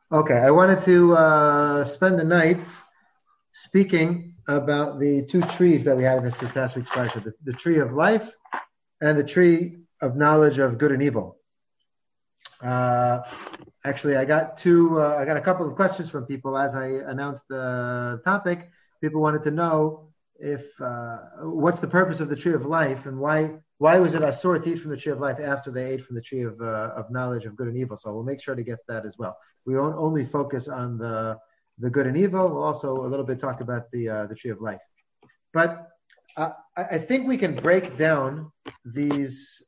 Okay, I wanted to spend the night speaking about the two trees that we had in this past week's parsha, the tree of life and the tree of knowledge of good and evil. Actually, I got a couple of questions from people as I announced the topic. People wanted to know if what's the purpose of the tree of life and why was it asur to eat from the tree of life after they ate from the tree of knowledge of good and evil. So we'll make sure to get that as well. We won't only focus on the good and evil. We'll also a little bit talk about the tree of life. But I think we can break down these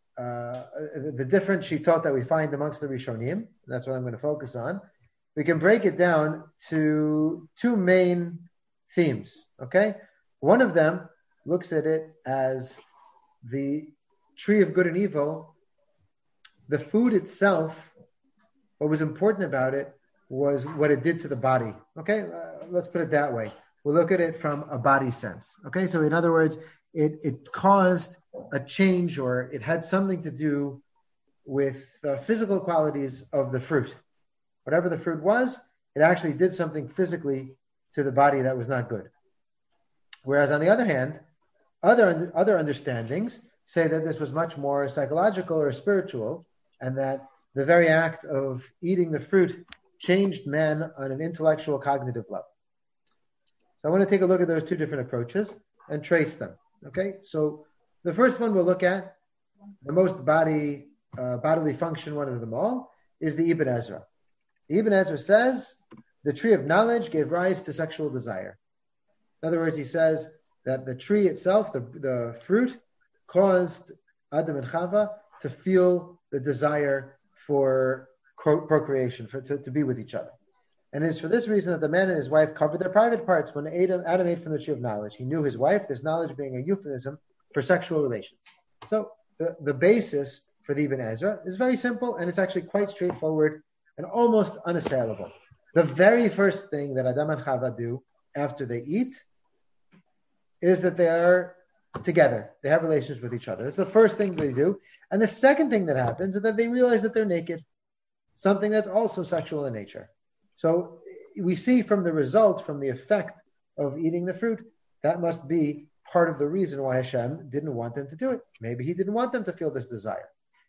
the different shitot that we find amongst the Rishonim. That's what I'm going to focus on. We can break it down to two main themes. Okay, one of them looks at it as the tree of good and evil. The food itself, what was important about it was what it did to the body. Okay, let's put it that way. We'll look at it from a body sense. Okay, so in other words, it caused a change, or it had something to do with the physical qualities of the fruit. Whatever the fruit was, it actually did something physically to the body that was not good. Whereas on the other hand, other understandings say that this was much more psychological or spiritual, and that the very act of eating the fruit changed man on an intellectual, cognitive level. So I want to take a look at those two different approaches and trace them. Okay, so the first one we'll look at, the most bodily function one of them all, is the Ibn Ezra. The Ibn Ezra says the tree of knowledge gave rise to sexual desire. In other words, he says that the tree itself, the fruit, caused Adam and Chava to feel the desire for procreation, to be with each other. And it is for this reason that the man and his wife covered their private parts when Adam ate from the tree of knowledge. He knew his wife, this knowledge being a euphemism for sexual relations. So the basis for the Ibn Ezra is very simple, and it's actually quite straightforward and almost unassailable. The very first thing that Adam and Chava do after they eat is that they are together. They have relations with each other. That's the first thing they do. And the second thing that happens is that they realize that they're naked, something that's also sexual in nature. So we see from the result, from the effect of eating the fruit, that must be part of the reason why Hashem didn't want them to do it. Maybe he didn't want them to feel this desire.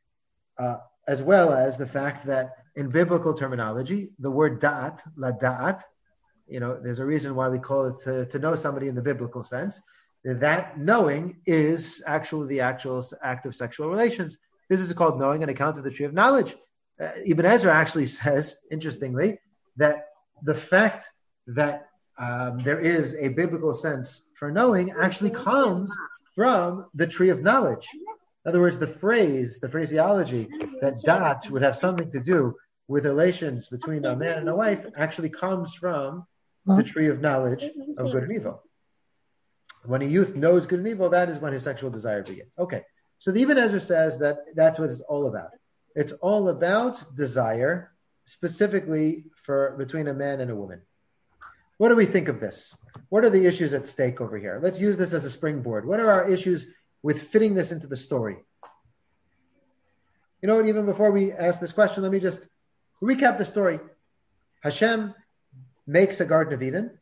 As well as the fact that in biblical terminology, the word da'at, la da'at, there's a reason why we call it to know somebody in the biblical sense. That knowing is actually the actual act of sexual relations. This is called knowing on account of the tree of knowledge. Ibn Ezra actually says, interestingly, that the fact that there is a biblical sense for knowing actually comes from the tree of knowledge. In other words, the phraseology that da'at would have something to do with relations between a man and a wife actually comes from the tree of knowledge of good and evil. When a youth knows good and evil, that is when his sexual desire begins. Okay, so the Ibn Ezra says that that's what it's all about. It's all about desire, specifically between a man and a woman. What do we think of this? What are the issues at stake over here? Let's use this as a springboard. What are our issues with fitting this into the story? You know what, even before we ask this question, let me just recap the story. Hashem makes a Garden of Eden.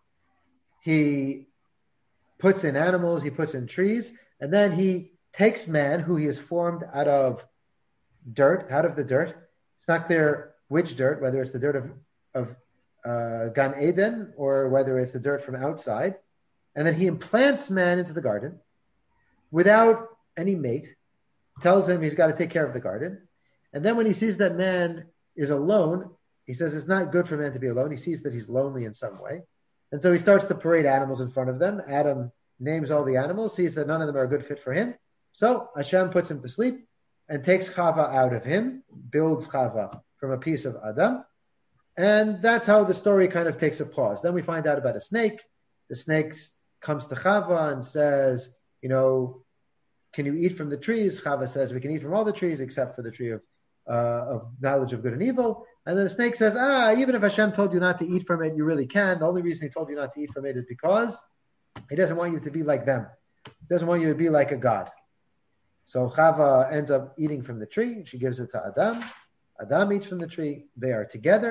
He puts in animals, he puts in trees, and then he takes man, who he has formed out of the dirt. It's not clear which dirt, whether it's the dirt of Gan Eden or whether it's the dirt from outside. And then he implants man into the garden without any mate, tells him he's got to take care of the garden. And then when he sees that man is alone, he says it's not good for man to be alone. He sees that he's lonely in some way. And so he starts to parade animals in front of them. Adam names all the animals, sees that none of them are a good fit for him. So Hashem puts him to sleep and takes Chava out of him, builds Chava from a piece of Adam. And that's how the story kind of takes a pause. Then we find out about a snake. The snake comes to Chava and says, can you eat from the trees? Chava says, we can eat from all the trees except for the tree of knowledge of good and evil. And then the snake says, even if Hashem told you not to eat from it, you really can. The only reason he told you not to eat from it is because he doesn't want you to be like them. He doesn't want you to be like a god. So Chava ends up eating from the tree. She gives it to Adam. Adam eats from the tree. They are together.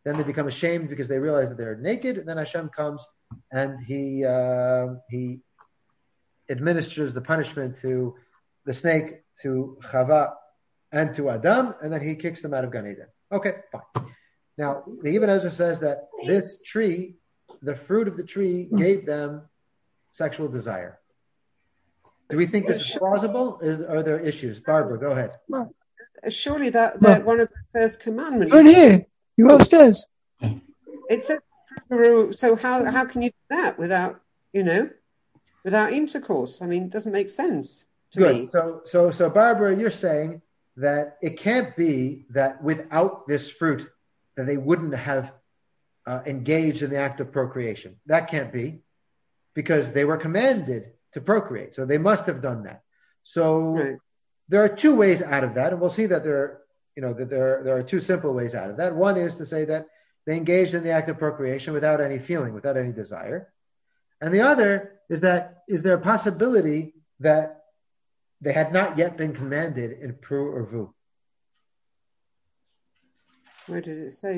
Then they become ashamed because they realize that they're naked. And then Hashem comes and he administers the punishment to the snake, to Chava, and to Adam, and then he kicks them out of Gan Eden. Okay, fine. Now, the Ibn Ezra says that this tree, the fruit of the tree, gave them sexual desire. Do we think this is plausible? Are there issues? Barbara, go ahead. Well, surely that one of the first commandments. Right here. You're upstairs. It says, so how can you do that without intercourse? I mean, it doesn't make sense to me. So Barbara, you're saying that it can't be that without this fruit that they wouldn't have engaged in the act of procreation. That can't be, because they were commanded to procreate. So they must have done that. So There are two ways out of that, and we'll see that there are two simple ways out of that. One is to say that they engaged in the act of procreation without any feeling, without any desire. And the other is that, is there a possibility that they had not yet been commanded in Pru or Vu? Where does it say?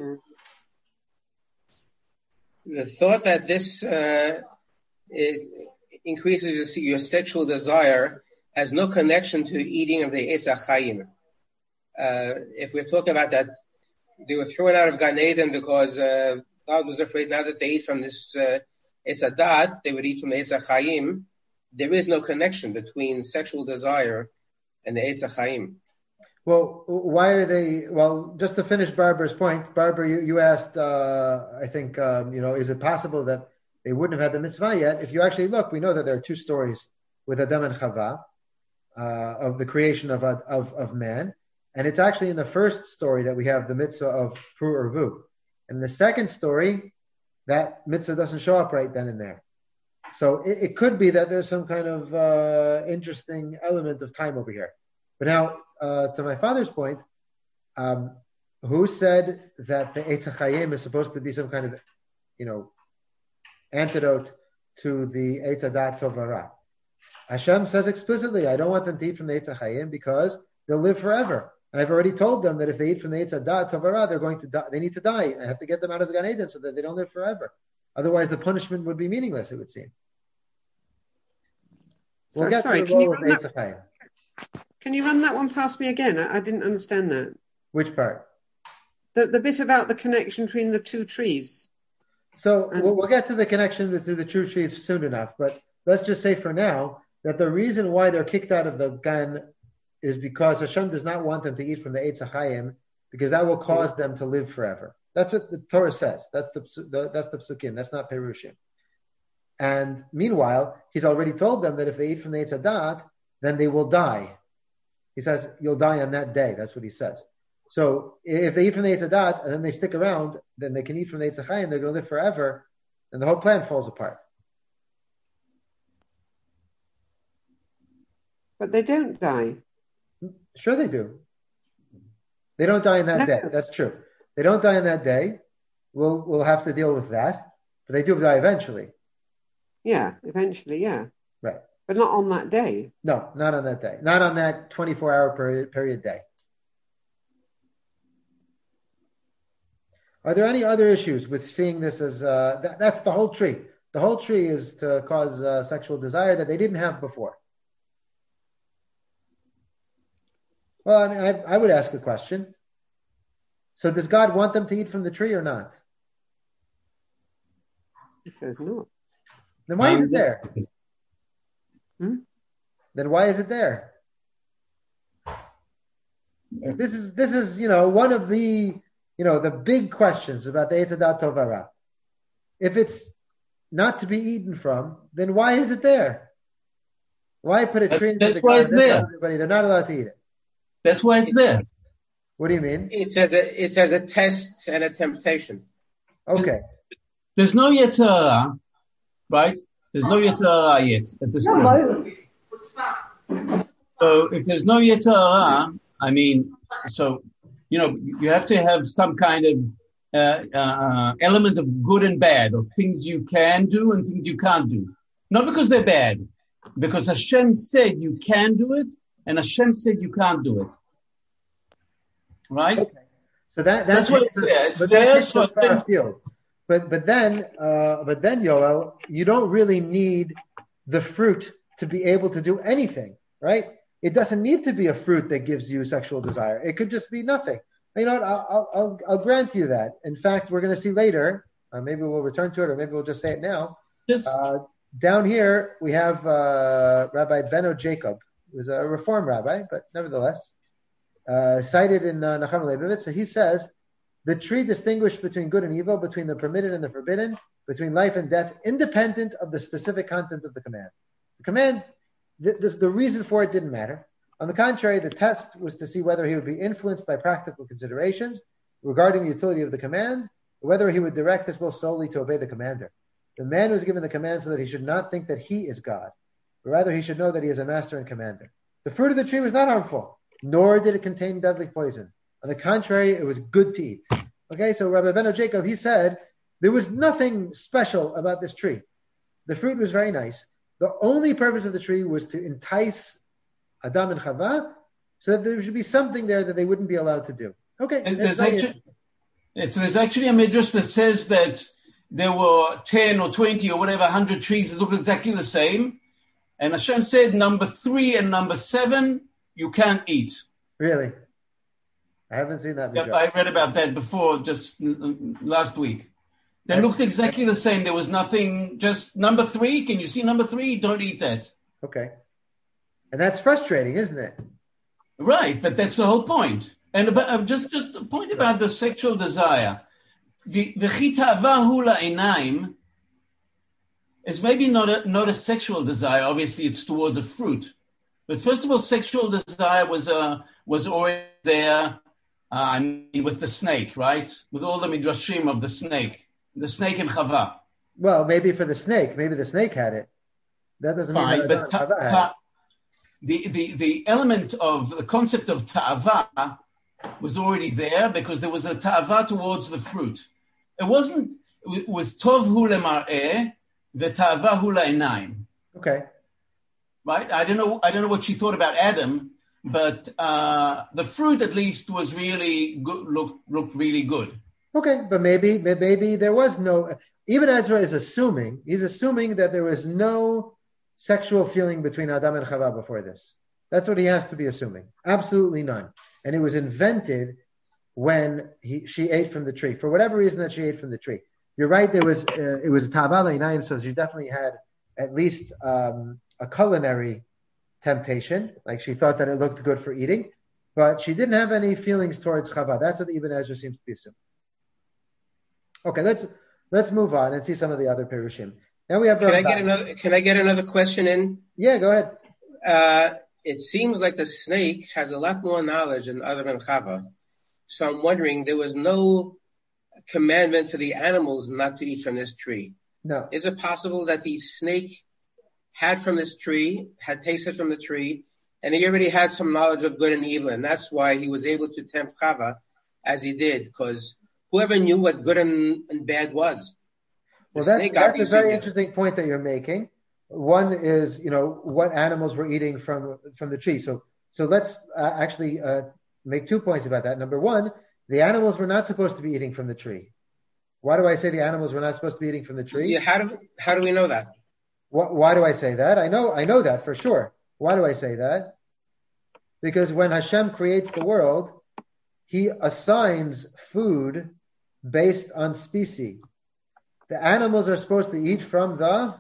The thought that this it increases your sexual desire has no connection to the eating of the Eitz HaChaim. If we're talking about that, they were thrown out of Gan Eden because God was afraid now that they eat from this Eitz HaDaat, they would eat from the Eitz HaChaim. There is no connection between sexual desire and the Eitz HaChaim. Well, why are they? Well, just to finish Barbara's point, Barbara, you asked, I think, is it possible that they wouldn't have had the mitzvah yet? If you actually look, we know that there are two stories with Adam and Chava of the creation of man, and it's actually in the first story that we have the mitzvah of Pru or Vu. In the second story, that mitzvah doesn't show up right then and there. So it could be that there's some kind of interesting element of time over here. But now, to my father's point, who said that the Eitz HaChaim is supposed to be some kind of, antidote to the Eitz HaDaat Tov Hara? Hashem says explicitly, I don't want them to eat from the Eitz HaChaim because they'll live forever. And I've already told them that if they eat from the Eitz HaDaat Tov Hara, they're going to die. They need to die. I have to get them out of the Gan Eden so that they don't live forever. Otherwise, the punishment would be meaningless, it would seem. We'll get to the role of Eitz HaChaim. Can you run that one past me again? I didn't understand that. Which part? The bit about the connection between the two trees. So we'll get to the connection between the two trees soon enough, but let's just say for now that the reason why they're kicked out of the Gan is because Hashem does not want them to eat from the Eitz HaChaim, because that will cause them to live forever. That's what the Torah says. That's the psukim. That's not Perushim. And meanwhile, he's already told them that if they eat from the Eitz HaDaat, then they will die. He says, you'll die on that day. That's what he says. So if they eat from the Eitz HaDaat and then they stick around, then they can eat from the Eitz HaChaim, they're going to live forever, and the whole plan falls apart. But they don't die. Sure they do. They don't die in that day. That's true. They don't die in that day. We'll have to deal with that. But they do die eventually. Yeah, eventually, yeah. Right. But not on that day. No, not on that day. Not on that 24-hour period day. Are there any other issues with seeing this as... that's the whole tree. The whole tree is to cause sexual desire that they didn't have before. Well, I mean, I would ask a question. So does God want them to eat from the tree or not? He says no. Then why is it there? Then why is it there? This is one of the the big questions about the Eitz HaDaat Tov Hara. If it's not to be eaten from, then why is it there? Why put a tree into the garden? That's why it's there. Everybody, they're not allowed to eat it. That's why it's there. What do you mean? It's as a test and a temptation. Okay. There's no Yetzer Hara, right? There's no Yetzer Hara yet at this point. So if there's no Yetzer Hara, I mean, you have to have some kind of element of good and bad, of things you can do and things you can't do. Not because they're bad, because Hashem said you can do it, and Hashem said you can't do it. Right? Okay. So that That's what takes us, it's but there. that takes us far afield. But then, Yoel, you don't really need the fruit to be able to do anything, right? It doesn't need to be a fruit that gives you sexual desire. It could just be nothing. You know what? I'll grant you that. In fact, we're going to see later. Maybe we'll return to it, or maybe we'll just say it now. Down here we have Rabbi Benno Jacob, who's a Reform rabbi, but nevertheless cited in Nachum Leibovitz. So he says the tree distinguished between good and evil, between the permitted and the forbidden, between life and death, independent of the specific content of the command. The command, the reason for it didn't matter. On the contrary, the test was to see whether he would be influenced by practical considerations regarding the utility of the command, or whether he would direct his will solely to obey the commander. The man was given the command so that he should not think that he is God, but rather he should know that he is a master and commander. The fruit of the tree was not harmful, nor did it contain deadly poison. On the contrary, it was good to eat. Okay, so Rabbi Benno Jacob, he said, there was nothing special about this tree. The fruit was very nice. The only purpose of the tree was to entice Adam and Chava, so that there should be something there that they wouldn't be allowed to do. Okay. There's actually a midrash that says that there were 10 or 20 or whatever, 100 trees that looked exactly the same. And Hashem said, number 3 and number 7, you can't eat. Really? I haven't seen that midrash. Yep, I read about that before, just last week. They looked exactly the same. There was nothing, just number 3. Can you see number 3? Don't eat that. Okay. And that's frustrating, isn't it? Right, but that's the whole point. And just a point about the sexual desire. V'chi ta'ava hu la'inayim is maybe not a sexual desire. Obviously, it's towards a fruit. But first of all, sexual desire was already there. With the snake, right? With all the midrashim of the snake and Chava. Well, maybe for the snake, maybe the snake had it. That doesn't mean that Chava had it. The element of the concept of ta'ava was already there because there was a ta'ava towards the fruit. It was tov hu lemar'eh v'ta'ava hu la'inayim. Okay. Right? I don't know what she thought about Adam, but the fruit at least was really good, looked really good. Okay, but maybe there was no. Ibn Ezra is assuming that there was no sexual feeling between Adam and Chava before this. That's what he has to be assuming. Absolutely none. And it was invented when she ate from the tree, for whatever reason that she ate from the tree. You're right. It was ta'ava la'inayim, so she definitely had at least a culinary temptation, like she thought that it looked good for eating, but she didn't have any feelings towards Chava. That's what Ibn Ezra seems to be assuming. Okay, let's move on and see some of the other Perushim. Now we have. Can I get another question in? Yeah, go ahead. It seems like the snake has a lot more knowledge than other than Chava. So I'm wondering, there was no commandment for the animals not to eat from this tree. No. Is it possible that the snake had from this tree, had tasted from the tree, and he already had some knowledge of good and evil, and that's why he was able to tempt Chava as he did, because whoever knew what good and bad was. Well, that's a very interesting point that you're making. One is, what animals were eating from the tree. So let's actually make 2 points about that. Number one, the animals were not supposed to be eating from the tree. Why do I say the animals were not supposed to be eating from the tree? Yeah, how do we know that? Why do I say that? I know that for sure. Why do I say that? Because when Hashem creates the world, he assigns food based on species. The animals are supposed to eat from the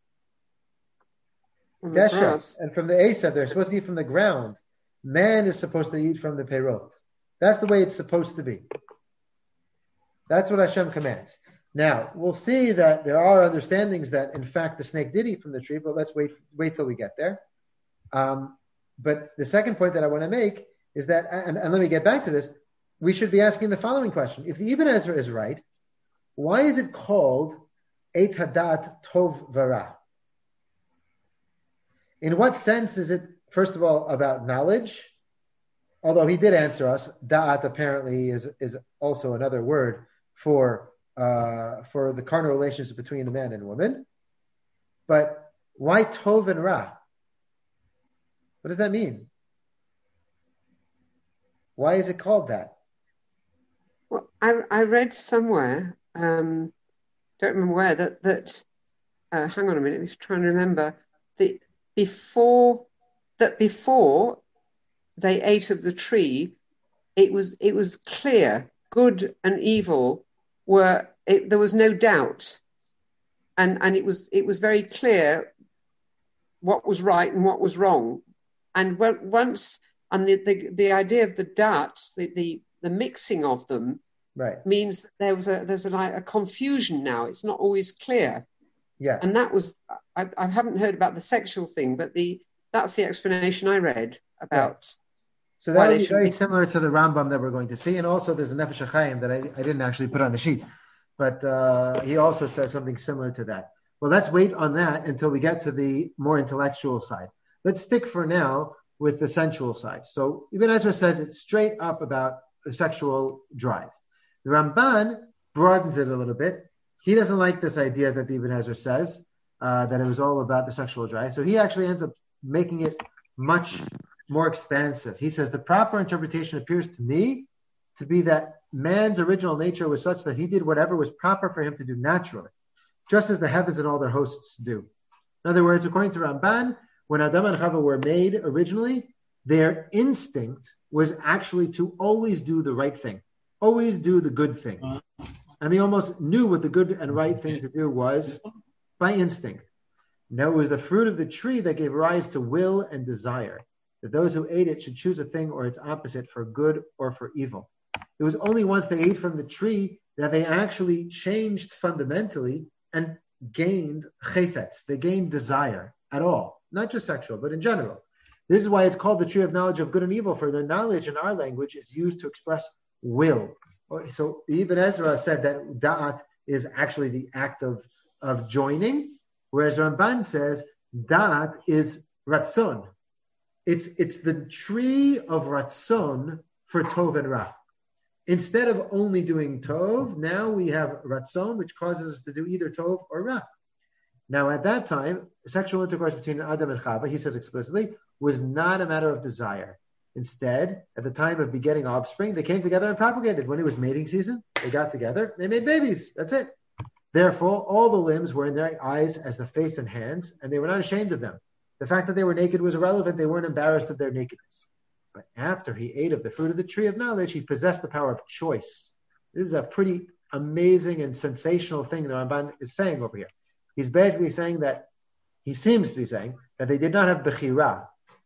desha and from the Esav. They're supposed to eat from the ground. Man is supposed to eat from the perot. That's the way it's supposed to be. That's what Hashem commands. Now, we'll see that there are understandings that, in fact, the snake did eat from the tree, but let's wait till we get there. But the second point that I want to make is that, and let me get back to this, we should be asking the following question. If the Ibn Ezra is right, why is it called Eitz Hadat Tov Vara? In what sense is it, first of all, about knowledge? Although he did answer us, Da'at apparently is also another word for the carnal relationship between a man and a woman. But why Tov and Ra? What does that mean? Why is it called that? I read somewhere, don't remember where, that hang on a minute, I'm just trying to remember, that before they ate of the tree, it was clear, good and evil there was no doubt, and it was very clear what was right and what was wrong, and the idea of the darts, the mixing of them, right, means that there's a confusion now. It's not always clear. Yeah. And that was, I haven't heard about the sexual thing, but that's the explanation I read about. Right. So that would be very similar to the Rambam that we're going to see. And also there's a Nefesh HaChaim that I didn't actually put on the sheet, but he also says something similar to that. Well, let's wait on that until we get to the more intellectual side. Let's stick for now with the sensual side. So Ibn Ezra says it's straight up about the sexual drive. The Ramban broadens it a little bit. He doesn't like this idea that the Ibn Ezra says, that it was all about the sexual drive. So he actually ends up making it much more expansive. He says the proper interpretation appears to me to be that man's original nature was such that he did whatever was proper for him to do naturally, just as the heavens and all their hosts do. In other words, according to Ramban, when Adam and Chava were made originally, their instinct was actually to always do the right thing, always do the good thing. And they almost knew what the good and right thing to do was by instinct. Now it was the fruit of the tree that gave rise to will and desire, that those who ate it should choose a thing or its opposite for good or for evil. It was only once they ate from the tree that they actually changed fundamentally and gained chayfetz. They gained desire at all, not just sexual, but in general. This is why it's called the tree of knowledge of good and evil, for the knowledge in our language is used to express will. So Ibn Ezra said that da'at is actually the act of joining, whereas Ramban says da'at is ratzon. It's the tree of ratzon for tov and ra. Instead of only doing tov, now we have ratzon, which causes us to do either tov or ra. Now at that time, sexual intercourse between Adam and Chava, he says explicitly, was not a matter of desire. Instead, at the time of begetting offspring, they came together and propagated. When it was mating season, they got together, they made babies. That's it. Therefore, all the limbs were in their eyes as the face and hands, and they were not ashamed of them. The fact that they were naked was irrelevant. They weren't embarrassed of their nakedness. But after he ate of the fruit of the tree of knowledge, he possessed the power of choice. This is a pretty amazing and sensational thing the Ramban is saying over here. He's basically saying that, he seems to be saying, that they did not have bechira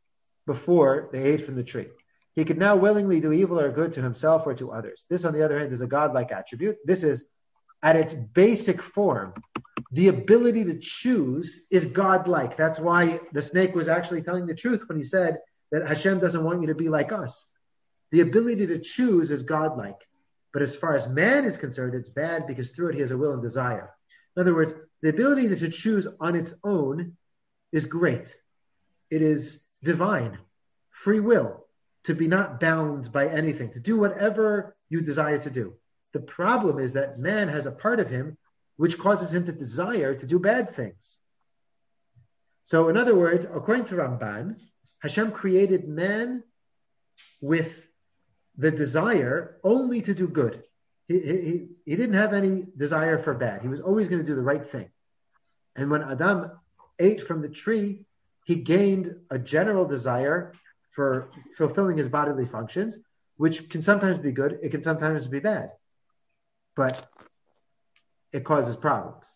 before they ate from the tree. He could now willingly do evil or good to himself or to others. This, on the other hand, is a godlike attribute. This is, at its basic form, the ability to choose is godlike. That's why the snake was actually telling the truth when he said that Hashem doesn't want you to be like us. The ability to choose is godlike. But as far as man is concerned, it's bad because through it he has a will and desire. In other words, the ability to choose on its own is great. It is divine, free will, to be not bound by anything, to do whatever you desire to do. The problem is that man has a part of him which causes him to desire to do bad things. So in other words, according to Ramban, Hashem created man with the desire only to do good. He didn't have any desire for bad. He was always going to do the right thing. And when Adam ate from the tree, he gained a general desire for fulfilling his bodily functions, which can sometimes be good, it can sometimes be bad. But it causes problems.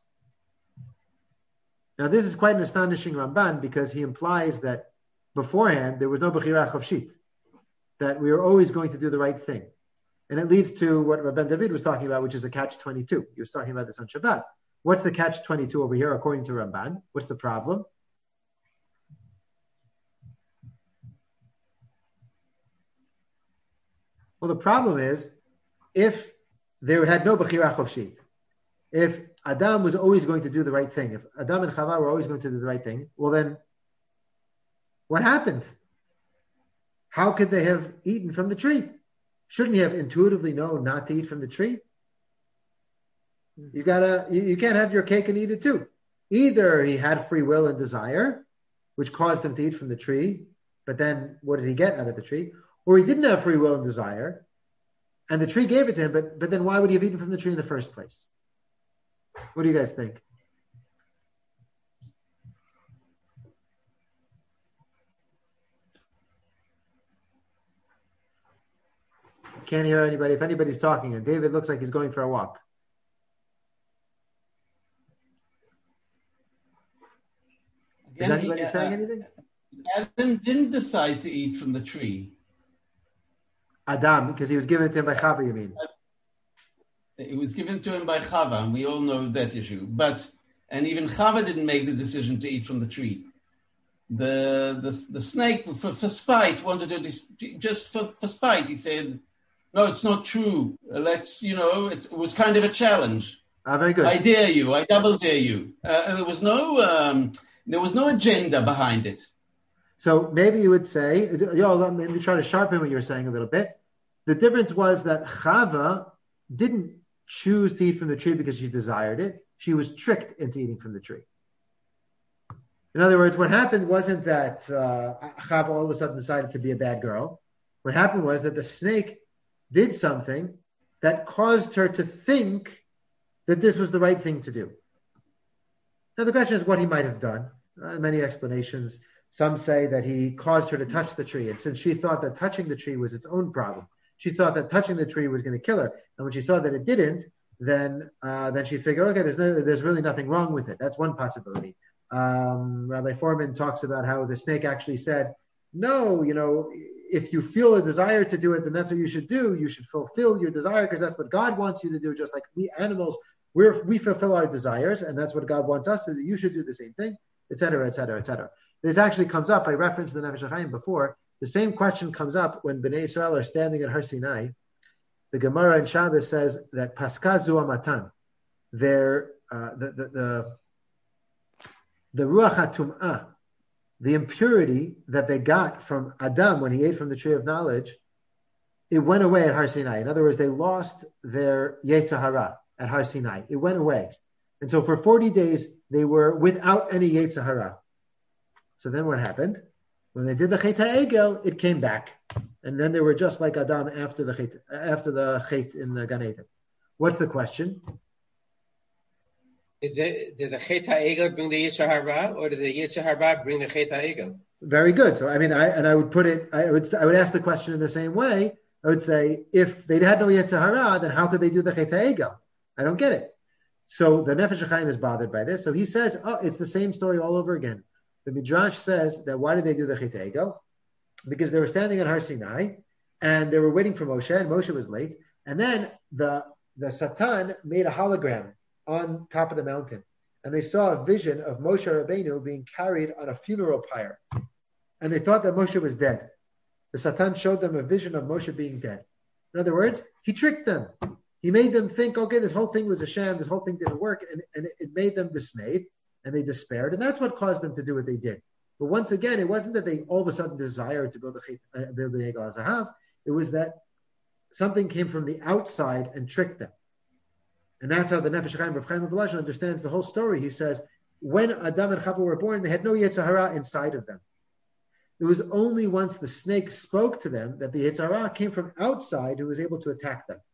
Now, this is quite an astonishing Ramban because he implies that beforehand there was no bechira chavshit, that we are always going to do the right thing. And it leads to what Rabban David was talking about, which is a catch-22. He was talking about this on Shabbat. What's the catch-22 over here according to Ramban? What's the problem? Well, the problem is if there had no bechira chavshit, if Adam was always going to do the right thing, if Adam and Chava were always going to do the right thing, well then, what happened? How could they have eaten from the tree? Shouldn't he have intuitively known not to eat from the tree? You can't have your cake and eat it too. Either he had free will and desire, which caused him to eat from the tree, but then what did he get out of the tree? Or he didn't have free will and desire, and the tree gave it to him, but then why would he have eaten from the tree in the first place? What do you guys think? Can't hear anybody. If anybody's talking, and David looks like he's going for a walk. Is anybody saying anything? Adam didn't decide to eat from the tree. Adam, because he was given it to him by Chava, you mean? It was given to him by Chava, and we all know that issue. And even Chava didn't make the decision to eat from the tree. The snake, for spite, wanted to just for spite. He said, "No, it's not true. It was kind of a challenge. Very good. I dare you. I double dare you." There was no agenda behind it. So maybe you would say, let me try to sharpen what you were saying a little bit. The difference was that Chava didn't choose to eat from the tree because she desired it. She was tricked into eating from the tree. In other words, what happened wasn't that Chava all of a sudden decided to be a bad girl. What happened was that the snake did something that caused her to think that this was the right thing to do. Now the question is what he might have done. Many explanations. Some say that he caused her to touch the tree, and since she thought that touching the tree was its own problem, she thought that touching the tree was going to kill her. And when she saw that it didn't, then she figured, okay, there's really nothing wrong with it. That's one possibility. Rabbi Foreman talks about how the snake actually said, no, if you feel a desire to do it, then that's what you should do. You should fulfill your desire because that's what God wants you to do. Just like we animals, we fulfill our desires, and that's what God wants us to do. You should do the same thing, etc., etc., etc. This actually comes up. I referenced the Nefesh HaChaim before. The same question comes up when Bnei Israel are standing at Har Sinai. The Gemara in Shabbos says that Paska zu amatan, the Ruach HaTum'ah, the impurity that they got from Adam when he ate from the tree of knowledge, it went away at Har Sinai. In other words, they lost their Yetzer Hara at Har Sinai. It went away. And so for 40 days, they were without any Yetzer Hara. So then what happened? When they did the Chet HaEgel, it came back. And then they were just like Adam after the Chet in the Gan Eden. What's the question? Did the Chet HaEgel bring the Yetzer Hara, or did the Yetzer Hara bring the Chet HaEgel? Very good. So I would ask the question in the same way. I would say, if they had no Yetzer Hara, then how could they do the Chet HaEgel? I don't get it. So the Nefesh HaChaim is bothered by this. So he says, it's the same story all over again. The Midrash says that why did they do the Chet HaEgel? Because they were standing at Har Sinai and they were waiting for Moshe, and Moshe was late. And then the Satan made a hologram on top of the mountain. And they saw a vision of Moshe Rabbeinu being carried on a funeral pyre. And they thought that Moshe was dead. The Satan showed them a vision of Moshe being dead. In other words, he tricked them. He made them think, okay, this whole thing was a sham, this whole thing didn't work, and it made them dismayed. And they despaired, and that's what caused them to do what they did. But once again, it wasn't that they all of a sudden desired to build the Egel HaZahav. It was that something came from the outside and tricked them. And that's how the Nefesh HaChaim, Rav Chaim of Volozhin, understands the whole story. He says, when Adam and Chava were born, they had no Yetzer Hara inside of them. It was only once the snake spoke to them that the Yetzer Hara came from outside who was able to attack them.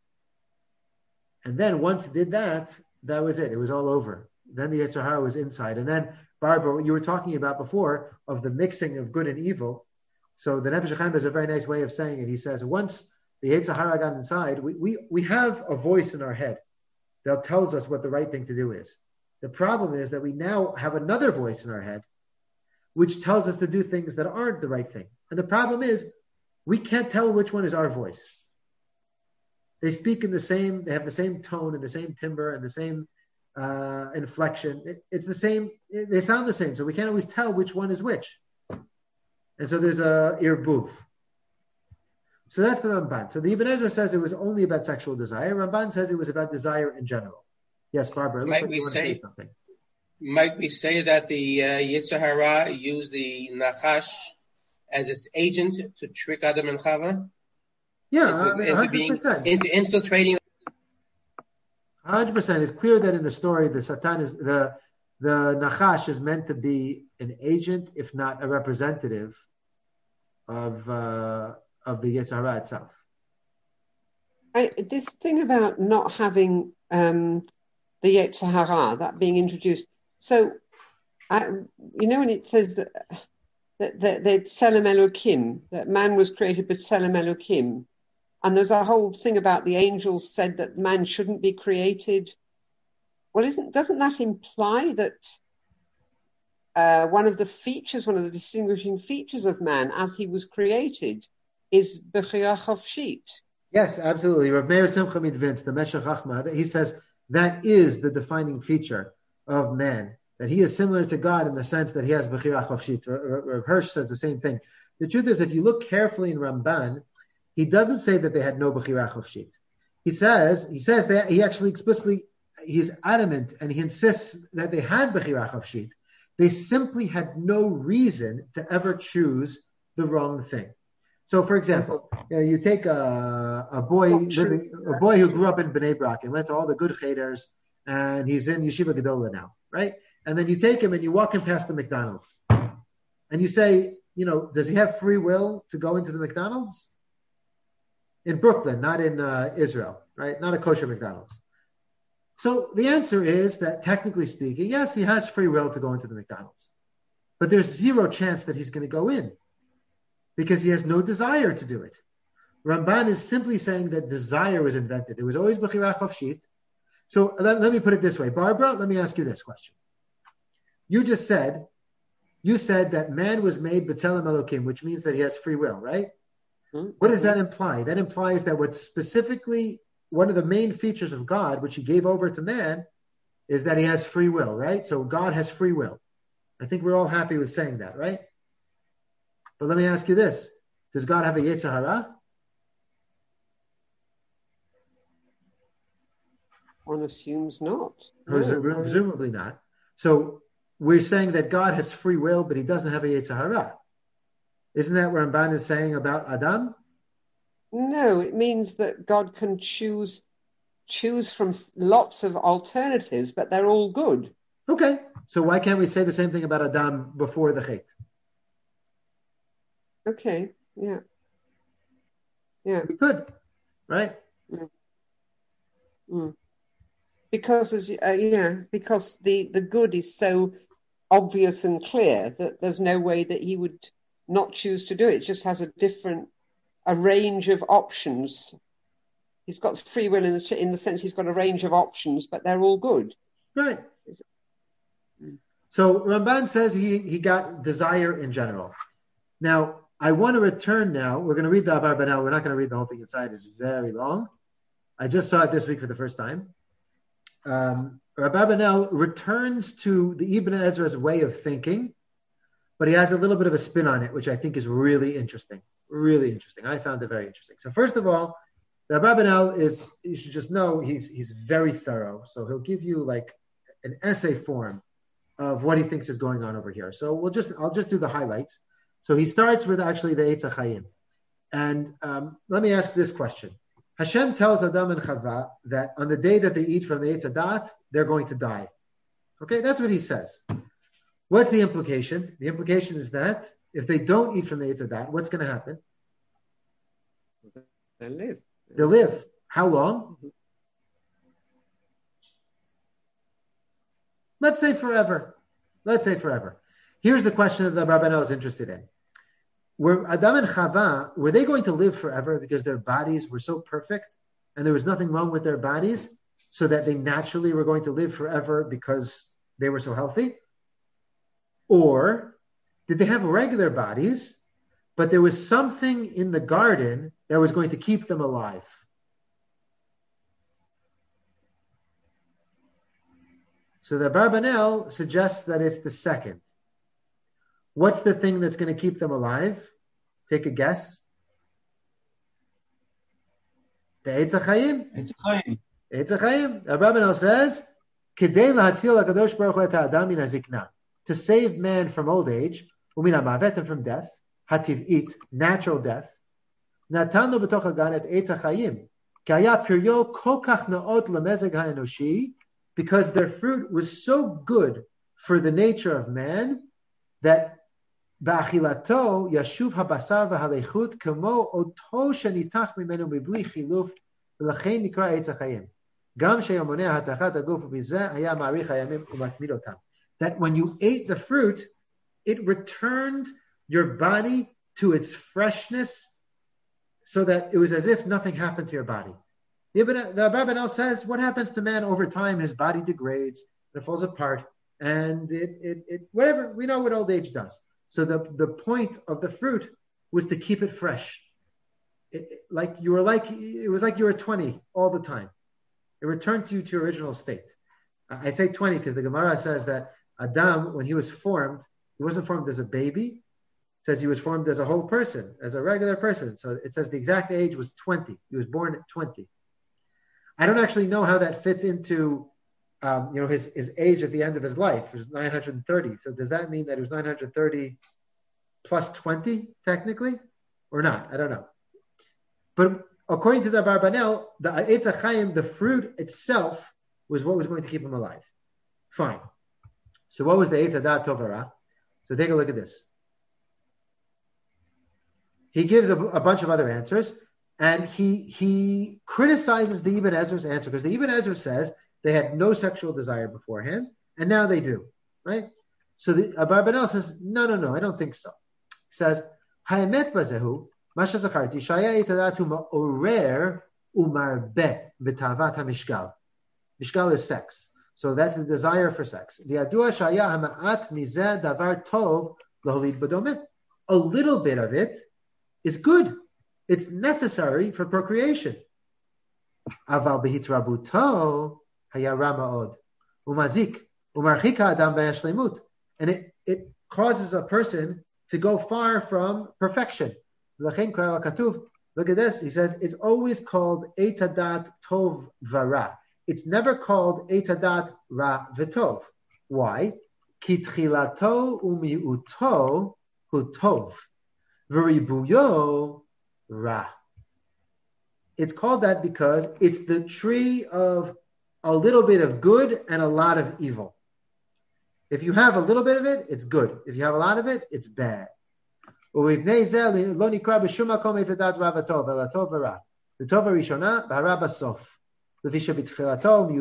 And then once it did that, that was it. It was all over. Then the Yetzer Hara was inside. And then, Barbara, what you were talking about before of the mixing of good and evil. So the Nefesh HaChaim has a very nice way of saying it. He says, once the Yetzer Hara got inside, we have a voice in our head that tells us what the right thing to do is. The problem is that we now have another voice in our head which tells us to do things that aren't the right thing. And the problem is we can't tell which one is our voice. They speak in they have the same tone and the same timbre and the same inflection. It's the same. They sound the same, so we can't always tell which one is which. And so there's a irbuv. So that's the Ramban. So the Ibn Ezra says it was only about sexual desire. Ramban says it was about desire in general. Yes, Barbara. Might we say that the Yetzer Hara used the Nachash as its agent to trick Adam and Chava? Yeah, 100%. Into infiltrating. 100%. It's clear that in the story, the Satan is the Nachash is meant to be an agent, if not a representative of the Yetzer Hara itself. This thing about not having the Yetzer Hara, that being introduced. So, when it says that Tselem Elokim, that man was created by Tselem Elokim, and there's a whole thing about the angels said that man shouldn't be created. Well, doesn't that imply that one of the distinguishing features of man as he was created is Bechira Chofshit? Yes, absolutely. Rav Meir Simcha Midvins, the Meshech Chochmah, he says that is the defining feature of man, that he is similar to God in the sense that he has Bechira Chofshit. Rav Hirsch says the same thing. The truth is, if you look carefully in Ramban, he doesn't say that they had no Bechira Chofshit. He says that he actually explicitly, he's adamant and he insists that they had Bechira Chofshit. They simply had no reason to ever choose the wrong thing. So, for example, you take a boy who grew up in Bnei Brak and went to all the good cheder, and he's in Yeshiva Gedola now, right? And then you take him and you walk him past the McDonald's, and you say, does he have free will to go into the McDonald's? In Brooklyn, not in Israel, right? Not a kosher McDonald's. So the answer is that, technically speaking, yes, he has free will to go into the McDonald's, but there's zero chance that he's going to go in, because he has no desire to do it. Ramban is simply saying that desire was invented. There was always Bechira Chofshit. So let me put it this way. Barbara, let me ask you this question. You said that man was made B'Tselem Elokim, which means that he has free will, right? Mm-hmm. What does that imply? That implies that what's specifically one of the main features of God, which he gave over to man, is that he has free will, right? So God has free will. I think we're all happy with saying that, right? But let me ask you this. Does God have a Yetzer Hara? One assumes not. Presumably not. So we're saying that God has free will, but he doesn't have a Yetzer Hara. Isn't that what Ramban is saying about Adam? No, it means that God can choose from lots of alternatives, but they're all good. Okay. So why can't we say the same thing about Adam before the Chet? Okay. Yeah. We could, right? Mm. Because because the good is so obvious and clear that there's no way that he would not choose to do it. It just has a range of options. He's got free will in the sense he's got a range of options, but they're all good. Right. So Ramban says he got desire in general. Now, I want to return now. We're going to read the Abarbanel. We're not going to read the whole thing inside. It's very long. I just saw it this week for the first time. Abarbanel returns to the Ibn Ezra's way of thinking, but he has a little bit of a spin on it, which I think is really interesting. Really interesting. I found it very interesting. So first of all, the Abarbanel is, you should just know, he's very thorough. So he'll give you like an essay form of what he thinks is going on over here. So I'll just do the highlights. So he starts with actually the Eitz HaChaim. And let me ask this question. Hashem tells Adam and Chava that on the day that they eat from the Eitz HaDat, they're going to die. Okay, that's what he says. What's the implication? The implication is that if they don't eat from the Eitz HaDat, what's going to happen? They'll live. How long? Let's say forever. Here's the question that the Abarbanel is interested in. Were Adam and Chava, were they going to live forever because their bodies were so perfect and there was nothing wrong with their bodies, so that they naturally were going to live forever because they were so healthy? Or did they have regular bodies, but there was something in the garden that was going to keep them alive? So the Abarbanel suggests that it's the second. What's the thing that's going to keep them alive? Take a guess. The Eitz HaChaim. Eitz HaChaim. Abarbanel says, "Kedei lahatzil hakadosh baruch hu et ha'adam min hazikna," to save man from old age, umin ha'mavet, and from death, hativ'it, natural death. Natan lo b'toch hagan et Eitz HaChaim, ki haya piryo kol kach na'ot lemezeg ha'enoshi, because their fruit was so good for the nature of man that ba'achilato yashuv habasar v'halechut kamo oto shenitach mimenu mibli chiluf ולכן נקרא עץ החיים. גם שהיה מונע התחת הגוף מזה, היה מאריך הימים ומתמיד אותם. That when you ate the fruit, it returned your body to its freshness so that it was as if nothing happened to your body. The Abarbanel says, what happens to man over time? His body degrades, it falls apart, and it whatever, we know what old age does. So the point of the fruit was to keep it fresh. It was like you were 20 all the time. It returned you to your original state. I say 20 because the Gemara says that Adam, when he was formed, he wasn't formed as a baby. It says he was formed as a whole person, as a regular person. So it says the exact age was 20. He was born at 20. I don't actually know how that fits into his age at the end of his life. It was 930. So does that mean that it was 930 plus 20 technically or not? I don't know. But according to the Abarbanel, the Eitz HaChaim, the fruit itself, was what was going to keep him alive. Fine. So what was the Eitz HaDat Tov Hara? So take a look at this. He gives a bunch of other answers, and he criticizes the Ibn Ezra's answer, because the Ibn Ezra says they had no sexual desire beforehand, and now they do, right? So the Abarbanel says, no, I don't think so. He says, Ha'emet bazehu, Masha Zacharti, Shaya Eitz HaDat Ma'orer Umarbe B'tavat HaMishgal. Mishgal is sex. So that's the desire for sex. A little bit of it is good. It's necessary for procreation. And it causes a person to go far from perfection. Look at this. He says it's always called Eitz HaDat Tov Vara. It's never called Eitz HaDat Ra V'Tov. Why? Ki tchilato umiuto hu tov, v'ribuyo ra. It's called that because it's the tree of a little bit of good and a lot of evil. If you have a little bit of it, it's good. If you have a lot of it, it's bad. U'ivnei zeh lo nikra b'shum makom Eitz HaDat Ra V'Tov, ela tov v'ra. V'tov ha'rishona v'hara b'sof. If you have a little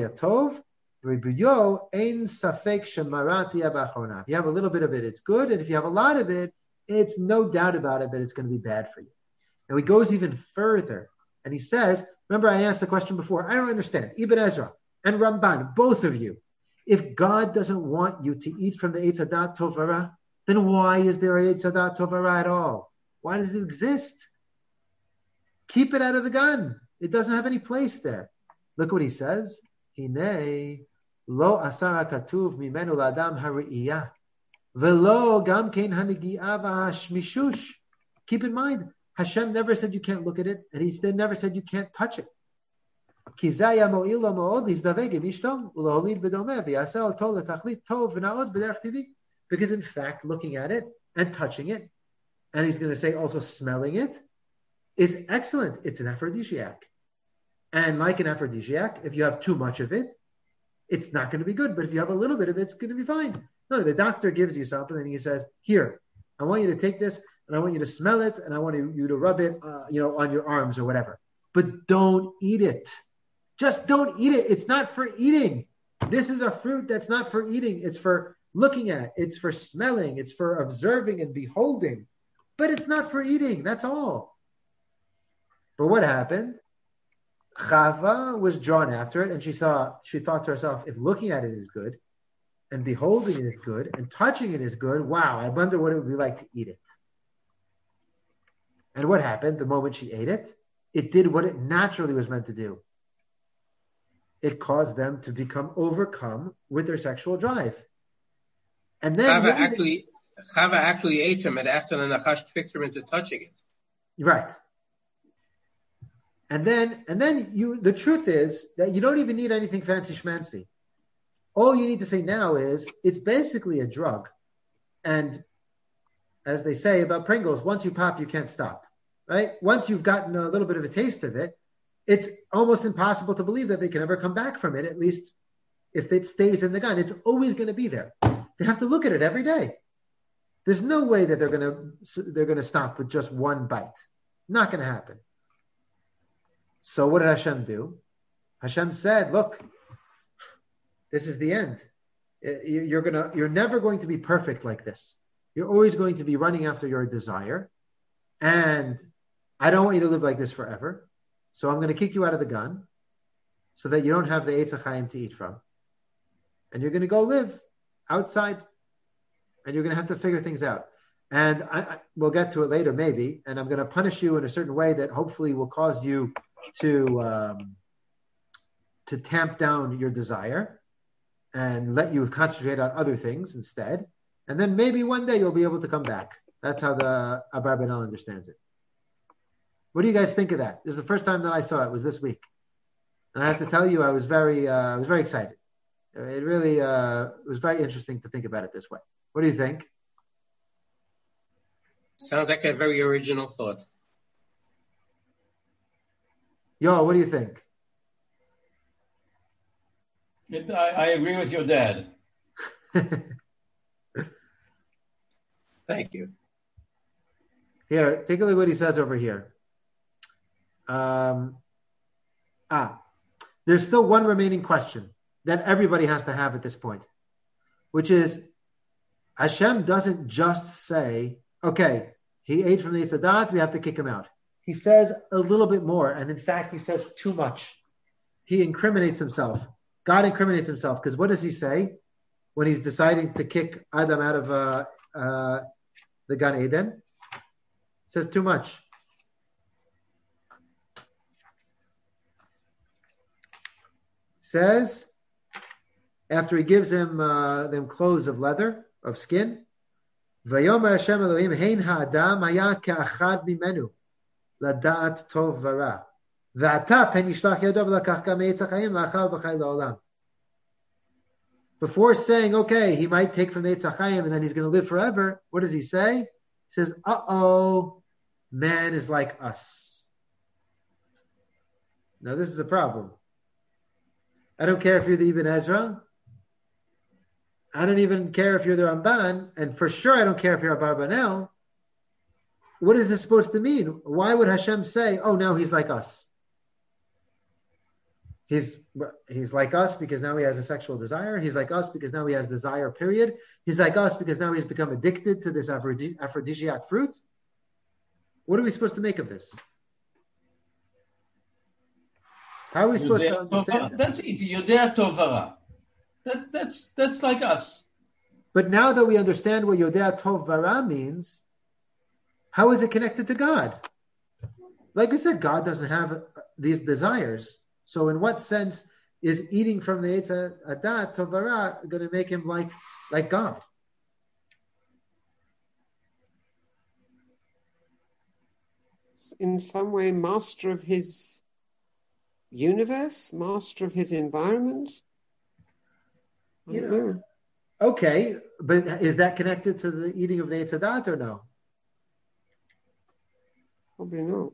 bit of it, it's good. And if you have a lot of it, it's no doubt about it that it's going to be bad for you. Now he goes even further. And he says, remember I asked the question before, I don't understand. Ibn Ezra and Ramban, both of you, if God doesn't want you to eat from the Eitz HaDat Tov Hara, then why is there a Eitz HaDat Tov Hara at all? Why does it exist? Keep it out of the gun. It doesn't have any place there. Look what he says. Hine lo asara katuv mimenu ladam hari'iyah velo gam kein hanigi'ah v'hashmishush. Keep in mind, Hashem never said you can't look at it, and He never said you can't touch it. Ki zaya mo'il lo mo'od lizdaveg im ishtom u'loholid b'domeh v'yaseh oto letachlit tov v'na'od b'derech tivi. Because in fact, looking at it and touching it, and he's going to say also smelling it, is excellent. It's an aphrodisiac. And like an aphrodisiac, if you have too much of it, it's not going to be good. But if you have a little bit of it, it's going to be fine. No, the doctor gives you something and he says, here, I want you to take this and I want you to smell it and I want you to rub it, on your arms or whatever. But don't eat it. Just don't eat it. It's not for eating. This is a fruit that's not for eating. It's for looking at. It's for smelling. It's for observing and beholding. But it's not for eating. That's all. But what happened? Chava was drawn after it, and she thought to herself, if looking at it is good, and beholding it is good, and touching it is good, wow, I wonder what it would be like to eat it. And what happened the moment she ate it? It did what it naturally was meant to do. It caused them to become overcome with their sexual drive. And then Chava actually ate him, and after the Nachash tricked her into touching it. Right. And then the truth is that you don't even need anything fancy schmancy. All you need to say now is it's basically a drug. And as they say about Pringles, once you pop, you can't stop, right? Once you've gotten a little bit of a taste of it, it's almost impossible to believe that they can ever come back from it, at least if it stays in the gun. It's always going to be there. They have to look at it every day. There's no way that they're going to stop with just one bite. Not going to happen. So what did Hashem do? Hashem said, look, this is the end. You're never going to be perfect like this. You're always going to be running after your desire. And I don't want you to live like this forever. So I'm going to kick you out of the gun so that you don't have the Eitz HaChaim to eat from. And you're going to go live outside. And you're going to have to figure things out. And we'll get to it later, maybe. And I'm going to punish you in a certain way that hopefully will cause you to tamp down your desire and let you concentrate on other things instead. And then maybe one day you'll be able to come back. That's how the Abarbanel understands it. What do you guys think of that? This is the first time that I saw it, was this week. And I have to tell you, I was very excited. It really was very interesting to think about it this way. What do you think? Sounds like a very original thought. Yo, what do you think? I agree with your dad. Thank you. Here, take a look at what he says over here. There's still one remaining question that everybody has to have at this point, which is Hashem doesn't just say, okay, he ate from the Eitz HaDaat, we have to kick him out. He says a little bit more, and in fact, he says too much. He incriminates himself. God incriminates himself, because what does he say when he's deciding to kick Adam out of the Gan Eden? He says too much. Says, after he gives him them clothes of leather, of skin, Vayomer Hashem Elohim hein ha'adam haya ke'achad mimenu lada'at tov v'ra v'ata pen yishlach yado v'lakach gam eitz ha'chaim v'achal v'chai la'olam. Before saying, okay, he might take from the Eitz HaChaim and then he's going to live forever, what does he say? He says, man is like us. Now this is a problem. I don't care if you're the Ibn Ezra. I don't even care if you're the Ramban. And for sure, I don't care if you're Abarbanel. What is this supposed to mean? Why would Hashem say, oh, now he's like us? He's like us because now he has a sexual desire. He's like us because now he has desire, period. He's like us because now he's become addicted to this aphrodisiac fruit. What are we supposed to make of this? How are we supposed to understand that? That's easy. Yodea Tovara. That's like us. But now that we understand what Yodea Tov Vara means, how is it connected to God? Like I said, God doesn't have these desires. So in what sense is eating from the Eitz HaDaat Tov Vara going to make him like God? In some way, master of his universe, master of his environment. Okay, but is that connected to the eating of the Eitz HaDaat or no? Probably not.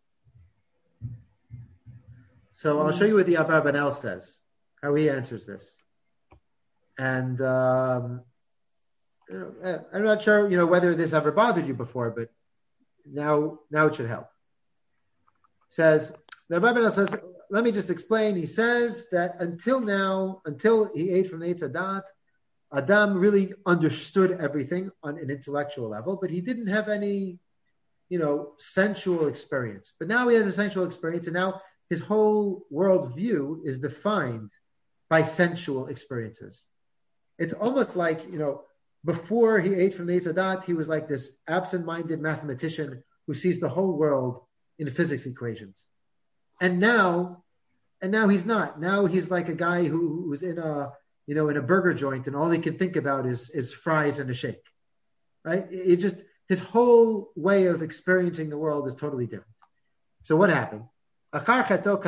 So I'll show you what the Abarbanel says, how he answers this. And I'm not sure, whether this ever bothered you before, but now it should help. The Abarbanel says, let me just explain. He says that until he ate from the Eitz HaDaat, Adam really understood everything on an intellectual level, but he didn't have any, sensual experience. But now he has a sensual experience, and now his whole worldview is defined by sensual experiences. It's almost like, before he ate from the Eitz HaDaat, he was like this absent-minded mathematician who sees the whole world in physics equations. And now he's not. Now he's like a guy who's in a burger joint, and all he can think about is fries and a shake, right? His whole way of experiencing the world is totally different. So what happened? Okay,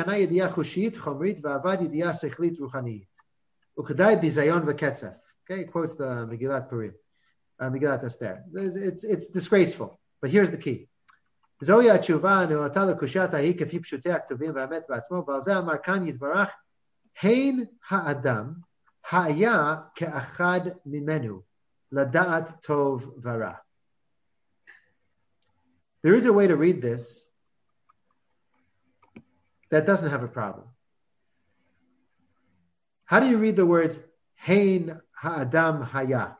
quotes the Megillat Purim, Megillat Esther. It's disgraceful, but here's the key. זוהי התשובה הנאותה לקושת ההיא כפי פשוטי הכתובים והאמת בעצמו, ועל זה אמר כאן יתברך, הן האדם היה כאחד ממנו, לדעת טוב ורע. There is a way to read this that doesn't have a problem. How do you read the words Hein Ha'adam Haya?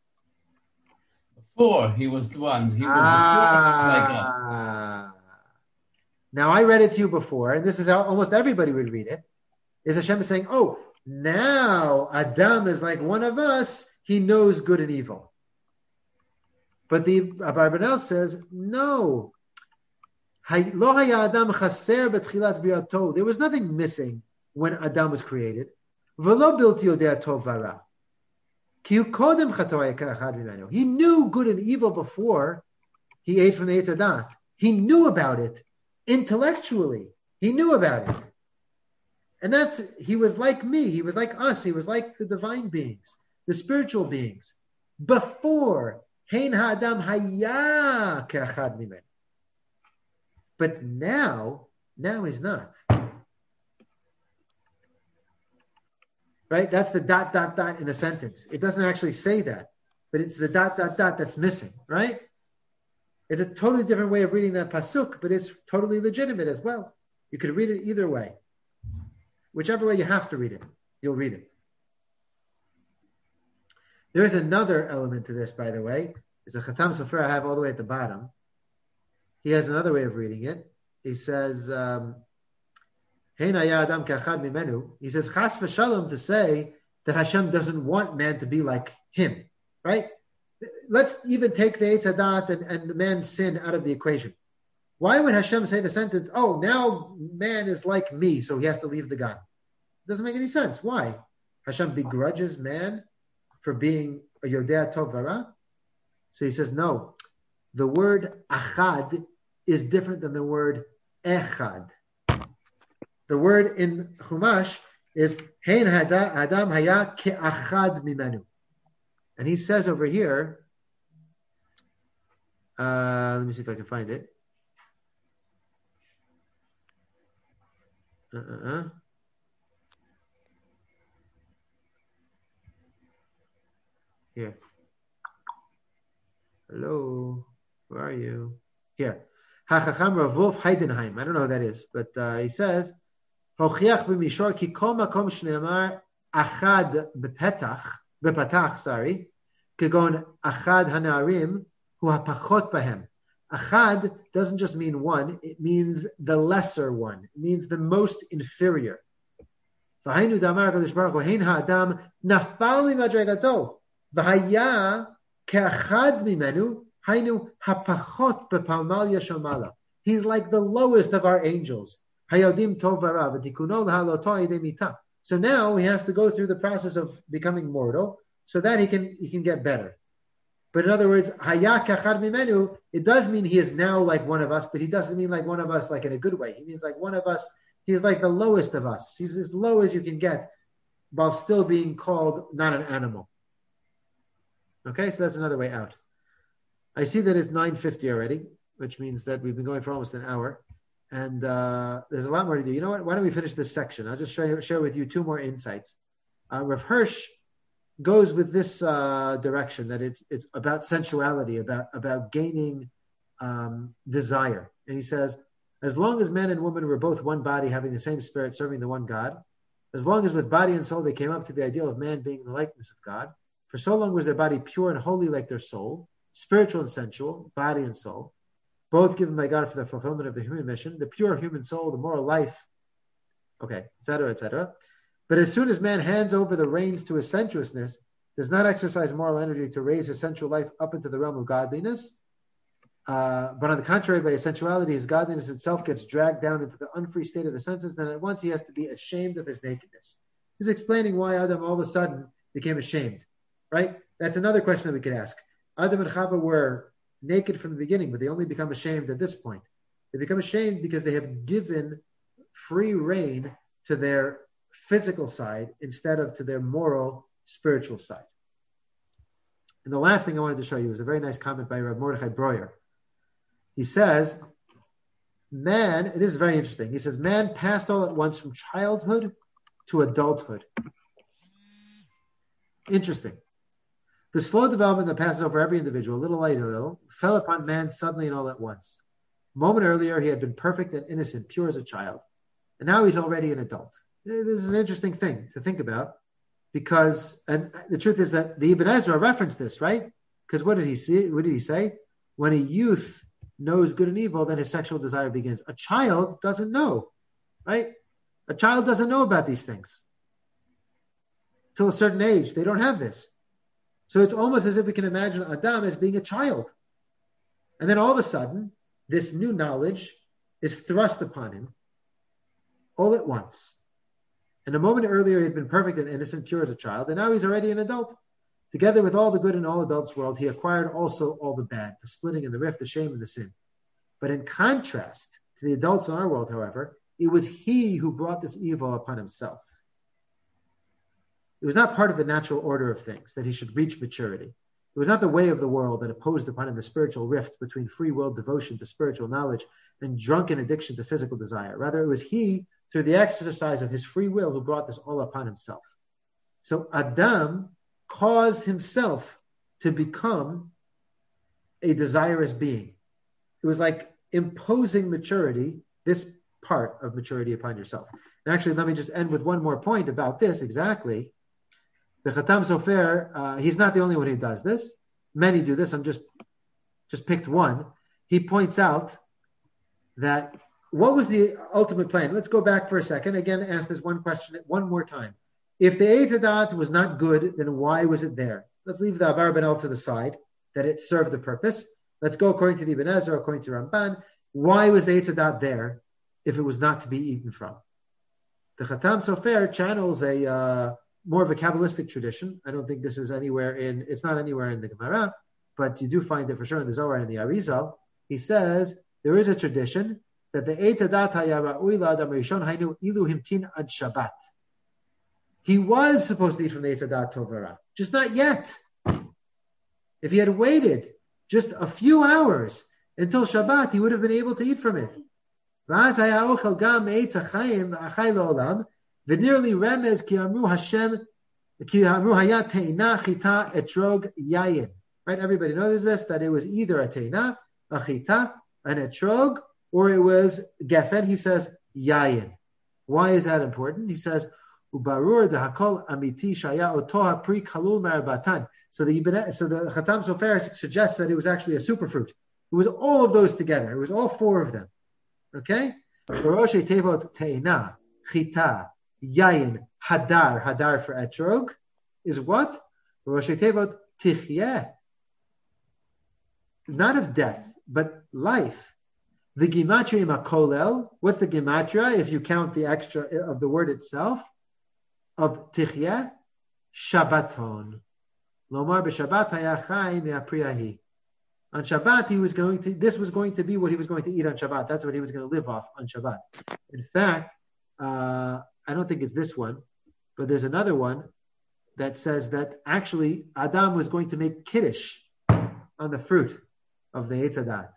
Before he was the one. He was like us. Now I read it to you before, and this is how almost everybody would read it. Is Hashem is saying, oh, now Adam is like one of us. He knows good and evil. But the Abarbanel says, no. There was nothing missing when Adam was created. He knew good and evil before he ate from the Eitz Hadat. He knew about it intellectually. He knew about it. And he was like me. He was like us. He was like the divine beings, the spiritual beings. Before, Hein Ha'adam Haya Ke'achad Mimenu. But now he's not. Right? That's the ... in the sentence. It doesn't actually say that, but it's the ... that's missing, right? It's a totally different way of reading that pasuk, but it's totally legitimate as well. You could read it either way. Whichever way you have to read it, you'll read it. There is another element to this, by the way. It's a Khatam Sofer I have all the way at the bottom. He has another way of reading it. He says, he says, Chas v'shalom, to say that Hashem doesn't want man to be like him, right? Let's even take the Eitz Hadat and the man's sin out of the equation. Why would Hashem say the sentence, oh, now man is like me, so he has to leave the Gan? It doesn't make any sense. Why? Hashem begrudges man for being a Yodea Tov Vara? So he says, no. The word achad is different than the word echad. The word in Chumash is Hein Adam Haya Ke'achad Mimenu. And he says over here, let me see if I can find it. Here. Hello. Where are you? Here. HaChacham Rav Wolf Heidenheim. I don't know who that is, but he says, Hochiach b'mishor ki kol makom shneamar achad bepatach, kegon achad hanarim hu hapachot bahem. Achad doesn't just mean one, it means the lesser one. It means the most inferior. V'hainu damar HaKadosh Baruch Hu hein ha'adam nafal limadregato v'haya ke'achad mimenu hainu hapachot bepalmal yashamala. He's like the lowest of our angels. Hayodim tov v'ra v'tikuno l'haloto yedei mita. So now he has to go through the process of becoming mortal so that he can get better. But in other words, Haya Kachad Mimenu, it does mean he is now like one of us, but he doesn't mean like one of us like in a good way. He means like one of us, he's like the lowest of us. He's as low as you can get while still being called not an animal. Okay, so that's another way out. I see that it's 9:50 already, which means that we've been going for almost an hour. And there's a lot more to do. You know what? Why don't we finish this section? I'll just share with you two more insights. Rav Hirsch goes with this direction, that it's about sensuality, about gaining desire. And he says, as long as man and woman were both one body, having the same spirit, serving the one God, as long as with body and soul they came up to the ideal of man being the likeness of God, for so long was their body pure and holy like their soul, spiritual and sensual, body and soul, both given by God for the fulfillment of the human mission, the pure human soul, the moral life, okay, etc., etc. But as soon as man hands over the reins to his sensuousness, does not exercise moral energy to raise his sensual life up into the realm of godliness, but on the contrary, by his sensuality, his godliness itself gets dragged down into the unfree state of the senses, then at once he has to be ashamed of his nakedness. He's explaining why Adam all of a sudden became ashamed, right? That's another question that we could ask. Adam and Chava were naked from the beginning, but they only become ashamed at this point. They become ashamed because they have given free rein to their physical side instead of to their moral, spiritual side. And the last thing I wanted to show you is a very nice comment by Rav Mordechai Breuer. He says, this is very interesting. He says, man passed all at once from childhood to adulthood. Interesting. The slow development that passes over every individual, little by little, fell upon man suddenly and all at once. A moment earlier, he had been perfect and innocent, pure as a child. and now he's already an adult. This is an interesting thing to think about, because, and the truth is that the Ibn Ezra referenced this, right? Because what did he see? What did he say? When a youth knows good and evil, then his sexual desire begins. A child doesn't know, right? A child doesn't know about these things. Till a certain age, they don't have this. So it's almost as if we can imagine Adam as being a child. And then all of a sudden, this new knowledge is thrust upon him all at once. And a moment earlier, he had been perfect and innocent, pure as a child, and now he's already an adult. Together with all the good in all adults' world, he acquired also all the bad, the splitting and the rift, the shame and the sin. But in contrast to the adults in our world, however, it was he who brought this evil upon himself. It was not part of the natural order of things that he should reach maturity. It was not the way of the world that imposed upon him the spiritual rift between free will devotion to spiritual knowledge and drunken addiction to physical desire. Rather, it was he, through the exercise of his free will, who brought this all upon himself. So Adam caused himself to become a desirous being. It was like imposing maturity, this part of maturity, upon yourself. And actually, let me just end with one more point about this exactly. The Khatam Sofer, he's not the only one who does this. Many do this. I'm just picked one. He points out that what was the ultimate plan? Let's go back for a second. Again, ask this one question one more time. If the Eitz Hadat was not good, then why was it there? Let's leave the Abarbanel to the side, that it served the purpose. Let's go according to the Ibn Ezra, according to Ramban. Why was the Eitz Hadat there if it was not to be eaten from? The Khatam Sofer channels a more of a Kabbalistic tradition. I don't think this is it's not anywhere in the Gemara, but you do find it for sure in the Zohar and the Arizal. He says there is a tradition that the Eitz Hadat haya ra'ui la'adam rishon hainu ilu himtin ad Shabbat. He was supposed to eat from the Eitz Hadat tov v'ra, just not yet. If he had waited just a few hours until Shabbat, he would have been able to eat from it. V'az haya ochel gam eitz hachayim v'achai la'olam v'nearly remez ki amru Hashem ki amru haya teina chita etrog yayin. Right? Everybody knows this, that it was either a teina, a chita, an etrog, or it was gefen. He says yayin. Why is that important? He says ubarur dehakol amiti shaya otoha pri kalul marabatan. So the Khatam Sofer suggests that it was actually a superfruit. It was all of those together. It was all four of them. Okay? Roshei tevot teina, chita, yayin, hadar for etrog is what? Roshei tevot tichyeh. Not of death, but life. The gematria makolel. What's the gematria if you count the extra of the word itself? Of tichyeh, Shabbaton. Lomar b'Shabbat hayachai me'apriyahi. On Shabbat, this was going to be what he was going to eat on Shabbat. That's what he was going to live off on Shabbat. In fact, I don't think it's this one, but there's another one that says that actually Adam was going to make kiddush on the fruit of the Eitz Hadat.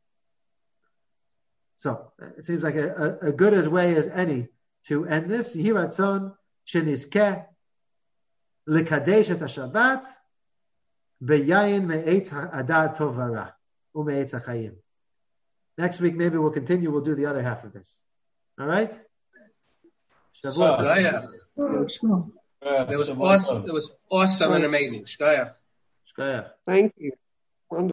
So it seems like a good as way as any to end this. Yehi ratzon shenizkeh lekadesh et haShabbat beyayin me'etz hadat tov v'ra u'me'etz hachayim. Next week maybe we'll continue. We'll do the other half of this. All right. Shkoyach. It was awesome. It was awesome and amazing. Shkoyach. Shkoyach. Thank you.